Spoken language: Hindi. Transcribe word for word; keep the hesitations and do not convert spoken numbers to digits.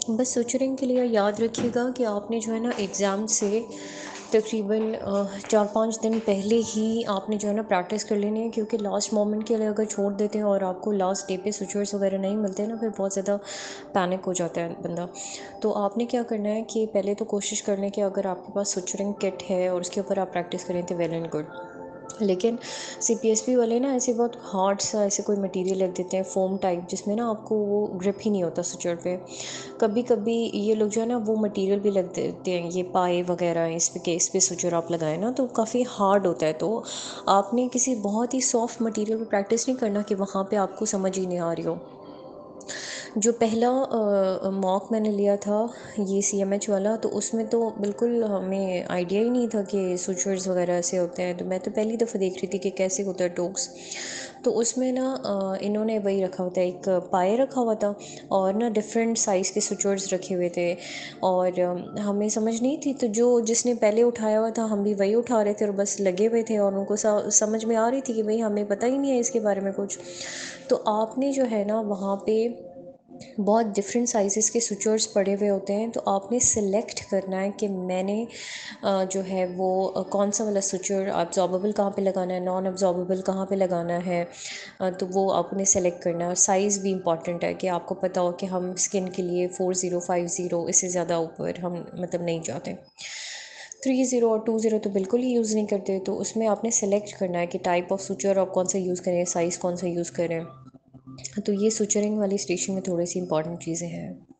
बस सुचरिंग के लिए याद रखिएगा कि आपने जो है ना एग्ज़ाम से तकरीबन अ, चार पाँच दिन पहले ही आपने जो है ना प्रैक्टिस कर लेनी है, क्योंकि लास्ट मोमेंट के लिए अगर छोड़ देते हैं और आपको लास्ट डे पे स्विचर्स वगैरह नहीं मिलते हैं ना, फिर बहुत ज़्यादा पैनिक हो जाता है बंदा। तो आपने क्या करना है कि पहले तो कोशिश कर लें कि अगर आपके पास सुचरिंग किट है और उसके ऊपर आप प्रैक्टिस करें तो वेल एंड गुड। लेकिन सीपीएसपी वाले ना ऐसे बहुत हार्ड सा ऐसे कोई मटेरियल रख देते हैं फ़ोम टाइप, जिसमें ना आपको वो ग्रिप ही नहीं होता सुचर पे। कभी कभी ये लोग जो है ना वो मटेरियल भी लग देते हैं, ये पाए वगैरह इस पे केस पे सुचर आप लगाएं ना तो काफ़ी हार्ड होता है। तो आपने किसी बहुत ही सॉफ्ट मटेरियल पे प्रैक्टिस नहीं करना कि वहाँ पे आपको समझ ही नहीं आ रही हो। जो पहला मॉक मैंने लिया था ये सीएमएच वाला, तो उसमें तो बिल्कुल हमें आइडिया ही नहीं था कि सुचर्स वगैरह ऐसे होते हैं। तो मैं तो पहली दफ़ा देख रही थी कि कैसे होता है टोक्स। तो उसमें ना अ, इन्होंने वही रखा हुआ था, एक पाए रखा हुआ था और ना डिफरेंट साइज़ के सुचर्स रखे हुए थे। और अ, हमें समझ नहीं थी, तो जो जिसने पहले उठाया हुआ था हम भी वही उठा रहे थे और बस लगे हुए थे, और उनको समझ में आ रही थी कि भाई हमें पता ही नहीं है इसके बारे में कुछ। तो आपने जो है ना वहाँ पे बहुत डिफरेंट साइज़ेस के सुचर्स पड़े हुए होते हैं, तो आपने सेलेक्ट करना है कि मैंने अ, जो है वो अ, कौन सा वाला सुचर अब्जॉर्बेबल कहाँ पे लगाना है, नॉन अब्जॉर्बेबल कहाँ पे लगाना है। अ, तो वो आपने सेलेक्ट करना है। और साइज़ भी इम्पॉर्टेंट है कि आपको पता हो कि हम स्किन के लिए फोर ज़ीरो फाइव ज़ीरो इससे ज़्यादा ऊपर हम मतलब नहीं जाते। थ्री ज़ीरो और टू ज़ीरो तो बिल्कुल ही यूज़ नहीं करते। तो उसमें आपने सेलेक्ट करना है कि टाइप ऑफ सुचर आप कौन सा यूज़ करें, साइज़ कौन सा यूज़ करें। तो ये सुचरिंग वाली स्टेशन में थोड़ी सी इंपॉर्टेंट चीज़ें हैं।